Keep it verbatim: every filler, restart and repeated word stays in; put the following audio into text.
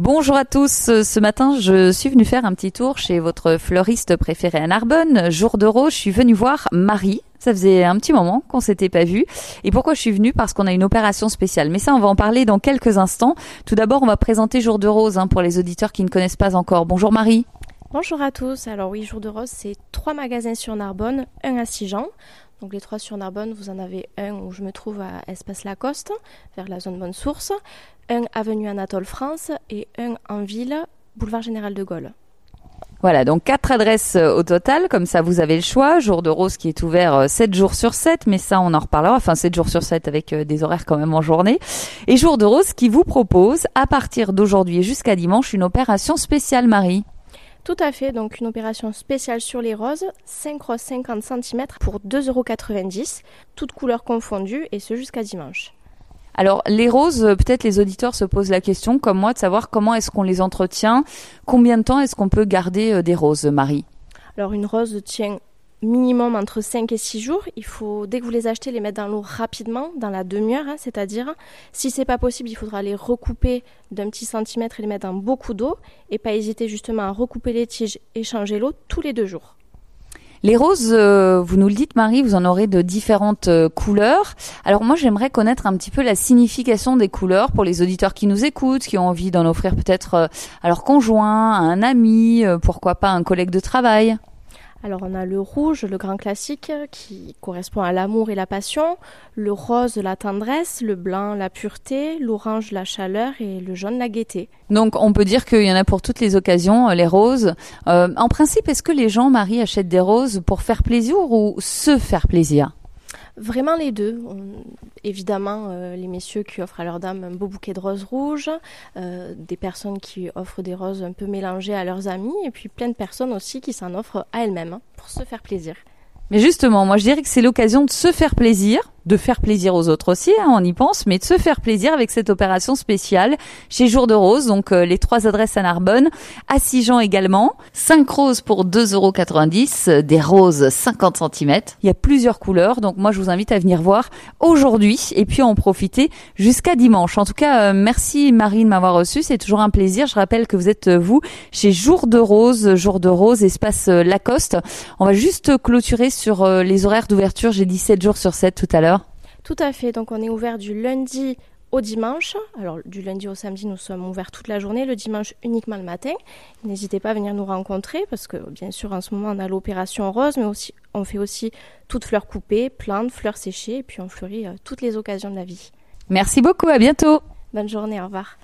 Bonjour à tous, ce matin je suis venue faire un petit tour chez votre fleuriste préféré à Narbonne, Jour de Rose. Je suis venue voir Marie, ça faisait un petit moment qu'on s'était pas vu. Et pourquoi je suis venue? Parce qu'on a une opération spéciale, mais ça on va en parler dans quelques instants. Tout d'abord on va présenter Jour de Rose hein, pour les auditeurs qui ne connaissent pas encore. Bonjour Marie. Bonjour à tous, alors oui, Jour de Rose c'est trois magasins sur Narbonne, un à Sigean. Donc les trois sur Narbonne, vous en avez un où je me trouve à Espace Lacoste, vers la zone Bonne Source, un avenue Anatole France et un en ville, boulevard Général de Gaulle. Voilà, donc quatre adresses au total, comme ça vous avez le choix. Jour de Rose qui est ouvert sept jours sur sept, mais ça on en reparlera, enfin sept jours sur sept avec des horaires quand même en journée. Et Jour de Rose qui vous propose, à partir d'aujourd'hui et jusqu'à dimanche, une opération spéciale Marie. Tout à fait, donc une opération spéciale sur les roses, cinq roses cinquante centimètres pour deux euros quatre-vingt-dix, toutes couleurs confondues et ce jusqu'à dimanche. Alors les roses, peut-être les auditeurs se posent la question, comme moi, de savoir comment est-ce qu'on les entretient, combien de temps est-ce qu'on peut garder des roses, Marie? Alors une rose tient minimum entre cinq et six jours. Il faut, dès que vous les achetez, les mettre dans l'eau rapidement, dans la demi-heure, hein, c'est-à-dire, si c'est pas possible, il faudra les recouper d'un petit centimètre et les mettre dans beaucoup d'eau, et pas hésiter justement à recouper les tiges et changer l'eau tous les deux jours. Les roses, euh, vous nous le dites Marie, vous en aurez de différentes euh, couleurs. Alors moi j'aimerais connaître un petit peu la signification des couleurs pour les auditeurs qui nous écoutent, qui ont envie d'en offrir peut-être euh, à leur conjoint, à un ami, euh, pourquoi pas un collègue de travail. Alors on a le rouge, le grand classique, qui correspond à l'amour et la passion, le rose, la tendresse, le blanc, la pureté, l'orange, la chaleur et le jaune, la gaieté. Donc on peut dire qu'il y en a pour toutes les occasions, les roses. Euh, en principe, est-ce que les gens, Marie, achètent des roses pour faire plaisir ou se faire plaisir ? Vraiment les deux. On, évidemment, euh, les messieurs qui offrent à leurs dames un beau bouquet de roses rouges, euh, des personnes qui offrent des roses un peu mélangées à leurs amis, et puis plein de personnes aussi qui s'en offrent à elles-mêmes hein, pour se faire plaisir. Mais justement, moi je dirais que c'est l'occasion de se faire plaisir, de faire plaisir aux autres aussi, hein, on y pense, mais de se faire plaisir avec cette opération spéciale chez Jour de Rose, donc euh, les trois adresses à Narbonne, à Sigean également, cinq roses pour deux euros quatre-vingt-dix, des roses cinquante centimètres. Il y a plusieurs couleurs, donc moi je vous invite à venir voir aujourd'hui et puis en profiter jusqu'à dimanche. En tout cas, euh, merci Marie de m'avoir reçu, c'est toujours un plaisir. Je rappelle que vous êtes euh, vous chez Jour de Rose, Jour de Rose, espace euh, Lacoste. On va juste clôturer sur euh, les horaires d'ouverture, j'ai dit sept jours sur sept tout à l'heure. Tout à fait, donc on est ouvert du lundi au dimanche. Alors du lundi au samedi, nous sommes ouverts toute la journée, le dimanche uniquement le matin. N'hésitez pas à venir nous rencontrer parce que bien sûr en ce moment on a l'opération rose, mais aussi on fait aussi toutes fleurs coupées, plantes, fleurs séchées et puis on fleurit euh, toutes les occasions de la vie. Merci beaucoup, à bientôt. Bonne journée, au revoir.